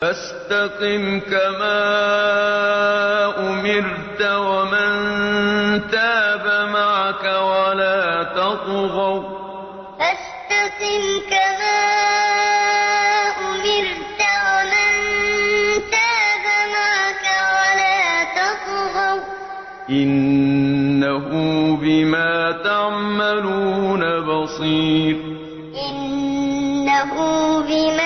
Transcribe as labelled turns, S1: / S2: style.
S1: فاستقم كما أمرت ومن تاب معك ولا تطغوا
S2: فاستقم كما أمرت ومن تاب معك ولا تطغوا
S1: إنه بما تعملون بصير
S2: إنه بما